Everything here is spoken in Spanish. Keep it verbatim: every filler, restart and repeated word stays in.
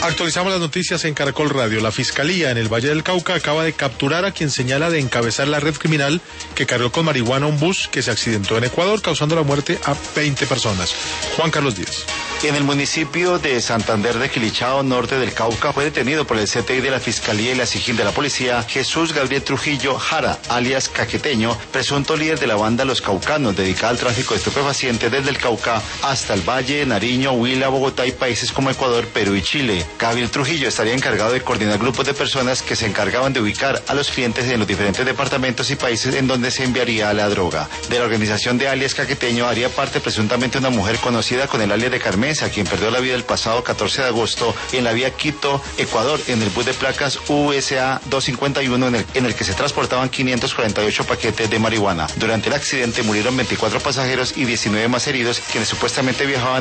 Actualizamos las noticias en Caracol Radio. La Fiscalía en el Valle del Cauca acaba de capturar a quien señala de encabezar la red criminal que cargó con marihuana un bus que se accidentó en Ecuador, causando la muerte a veinte personas. Juan Carlos Díaz. En el municipio de Santander de Quilichao, norte del Cauca, fue detenido por el C T I de la Fiscalía y la SIGIN de la Policía Jesús Gabriel Trujillo Jara, alias Caqueteño, presunto líder de la banda Los Caucanos, dedicada al tráfico de estupefacientes desde el Cauca hasta el Valle, Nariño, Huila, Bogotá y países como Ecuador, Perú y Chile. Gabriel Trujillo estaría encargado de coordinar grupos de personas que se encargaban de ubicar a los clientes en los diferentes departamentos y países en donde se enviaría la droga. De la organización de alias Caqueteño haría parte presuntamente una mujer conocida con el alias de Carmenza, quien perdió la vida el pasado catorce de agosto en la vía Quito, Ecuador, en el bus de placas U S A doscientos cincuenta y uno en el, en el que se transportaban quinientos cuarenta y ocho paquetes de marihuana. Durante el accidente murieron veinticuatro pasajeros y diecinueve más heridos, quienes supuestamente viajaban